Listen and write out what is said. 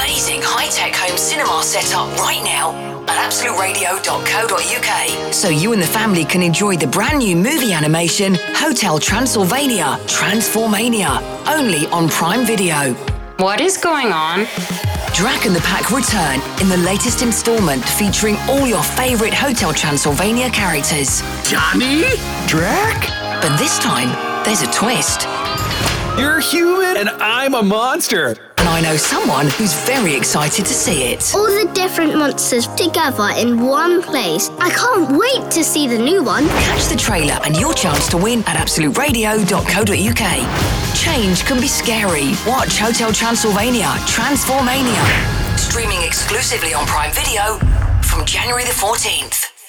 amazing high-tech home cinema setup right now at absoluteradio.co.uk. So you and the family can enjoy the brand new movie animation Hotel Transylvania Transformania, only on Prime Video. What is going on? Drac and the Pack return in the latest installment featuring all your favourite Hotel Transylvania characters. Johnny? Drac? But this time, there's a twist. You're human and I'm a monster. And I know someone who's very excited to see it. All the different monsters together in one place. I can't wait to see the new one. Catch the trailer and your chance to win at absoluteradio.co.uk. Change can be scary. Watch Hotel Transylvania Transformania. Streaming exclusively on Prime Video from January the 14th.